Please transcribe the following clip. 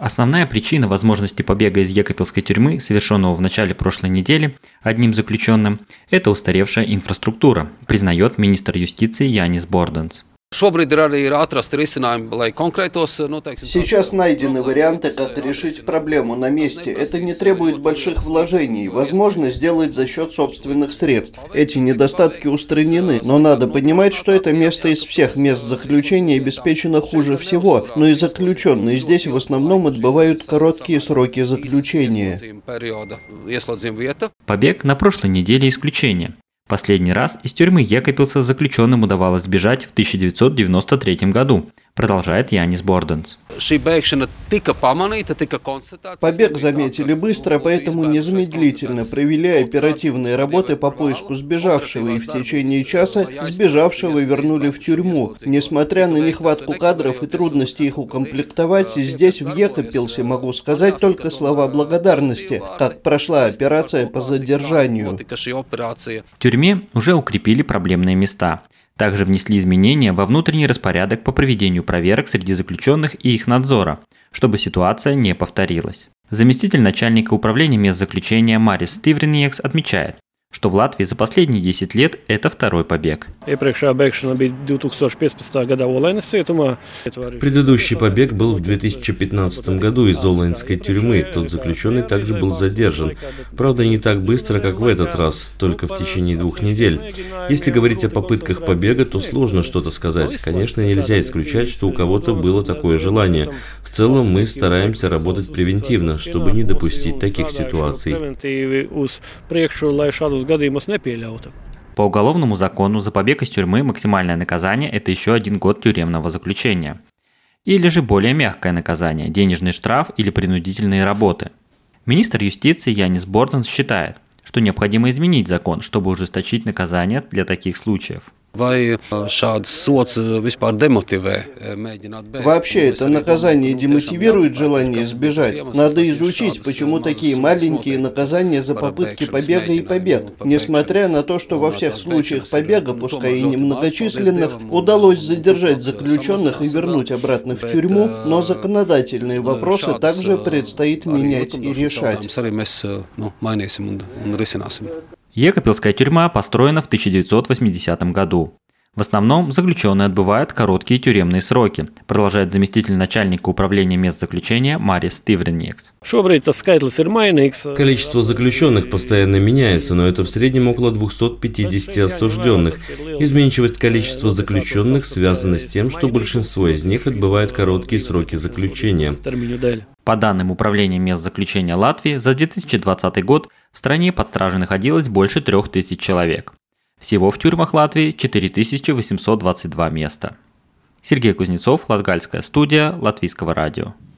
Основная причина возможности побега из Екапелской тюрьмы, совершенного в начале прошлой недели одним заключенным, это устаревшая инфраструктура, признает министр юстиции Янис Борденс. Сейчас найдены варианты, как решить проблему на месте. Это не требует больших вложений. Возможно сделать за счет собственных средств. Эти недостатки устранены, но надо понимать, что это место из всех мест заключения обеспечено хуже всего, но и заключенные здесь в основном отбывают короткие сроки заключения. Побег на прошлой неделе исключение. Последний раз из тюрьмы Екапелса заключенным удавалось сбежать в 1993 году, продолжает Янис Борденс. Побег заметили быстро, поэтому незамедлительно провели оперативные работы по поиску сбежавшего, и в течение часа сбежавшего вернули в тюрьму. Несмотря на нехватку кадров и трудности их укомплектовать, здесь, в Екапелсе, могу сказать только слова благодарности, как прошла операция по задержанию. В тюрьме уже укрепили проблемные места. Также внесли изменения во внутренний распорядок по проведению проверок среди заключенных и их надзора, чтобы ситуация не повторилась. Заместитель начальника управления мест заключения Марис Стивриньекс отмечает, что в Латвии за последние 10 лет это второй побег. Предыдущий побег был в 2015 году из Олайнской тюрьмы. Тот заключенный также был задержан. Правда, не так быстро, как в этот раз, только в течение 2 недель. Если говорить о попытках побега, то сложно что-то сказать. Конечно, нельзя исключать, что у кого-то было такое желание. В целом мы стараемся работать превентивно, чтобы не допустить таких ситуаций. По уголовному закону за побег из тюрьмы максимальное наказание – это еще 1 год тюремного заключения. Или же более мягкое наказание – денежный штраф или принудительные работы. Министр юстиции Янис Борденс считает, что необходимо изменить закон, чтобы ужесточить наказание для таких случаев. Вообще, это наказание демотивирует желание сбежать. Надо изучить, почему такие маленькие наказания за попытки побега и побег. Несмотря на то, что во всех случаях побега, пускай и немногочисленных, удалось задержать заключенных и вернуть обратно в тюрьму, но законодательные вопросы также предстоит менять и решать. Екапелская тюрьма построена в 1980 году. В основном заключенные отбывают короткие тюремные сроки, продолжает заместитель начальника управления мест заключения Марис Стивриньекс. Количество заключенных постоянно меняется, но это в среднем около 250 осужденных. Изменчивость количества заключенных связана с тем, что большинство из них отбывает короткие сроки заключения. По данным Управления мест заключения Латвии, за 2020 год в стране под стражей находилось больше 3000 человек. Всего в тюрьмах Латвии 4822 места. Сергей Кузнецов, Латгальская студия Латвийского радио.